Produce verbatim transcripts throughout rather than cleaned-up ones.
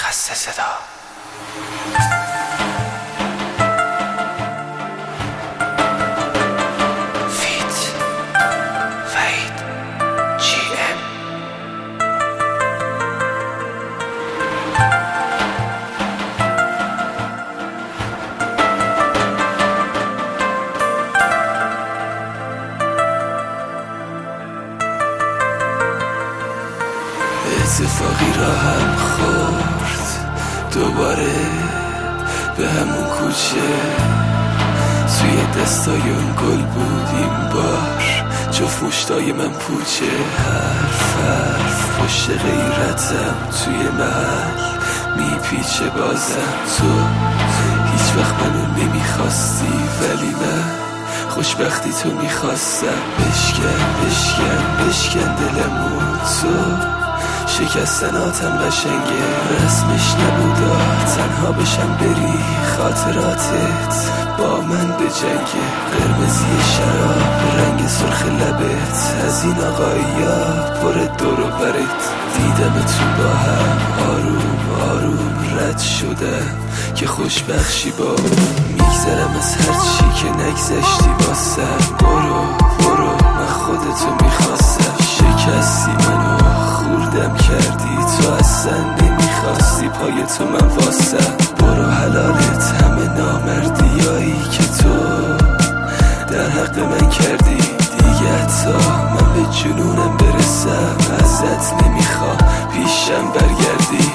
خسته صدا. اتفاقی را هم خورد دوباره به همون کوچه، توی دستای اون گل بود این بار جفت مشتای من پوچه. حرف حرف پشت غیرتم توی محل میپیچه بازم. تو هیچ وقت منو نمیخواستی ولی من خوشبختی تو میخواستم. بشکن بشکن بشکن دلمو، تو شکستناتم قشنگه رسمش نبودا تنها بشم بری خاطراتت با من به جنگه. قرمزی شراب رنگ سرخ لبت از این آقایا پر دور و برت. دیدم تو با هم آروم آروم رد شدم که خوشبخشی با میگذرم از هر چی که نگذشتی واسم. برو برو من خودتو میخواستم، شکستی منو خوردم کردی تو اصلا نمیخواستی پای تو من واسم. برو حلالت همه نامردیایی که تو در حق من کردی دیگه. تا من به جنونم برسم ازت نمیخوام پیشم برگردی.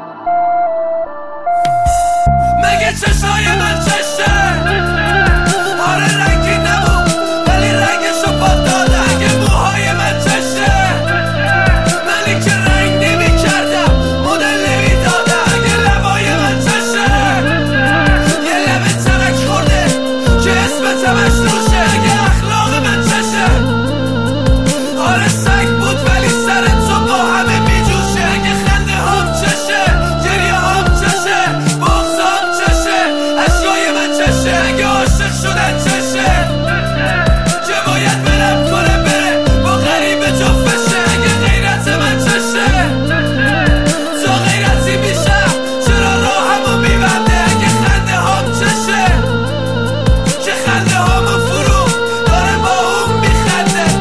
مگه چشای من چشه آره رنگی نبود ولی رنگشو پاک داده. اگه موهای من چشه منی که رنگ نمی کردم مدل نمی داده. اگه لبای من چشه یه لب ترک خورده که اسم تمش روشه. اگه اخلاق من چشه آره سگ بود ولی سر تو با همه می جوشه. اگه خنده هم چشه گریه هم چشه بغض هم چشه اشکای من چشه. اگه عاشق شدن چشه که باید برم کنه بره با غریبه جفتشه. اگه غیرت من چشه تا غیرتی میشم چرا راهمو میبنده. اگه خنده هم چشه که خنده همو فرو داره با اون میخنده.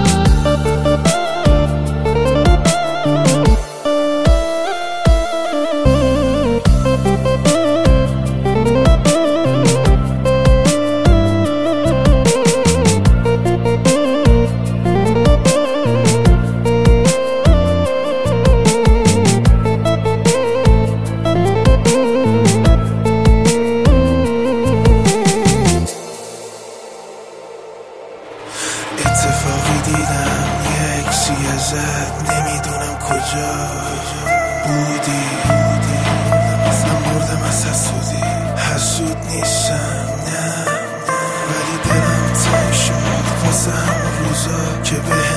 اتفاقی دیدم یک سیه زد نمیدونم کجا بودی. من بردم از حسودی، حسود نیستم نه ولی دلم تنگ شد واسه همون روزا که به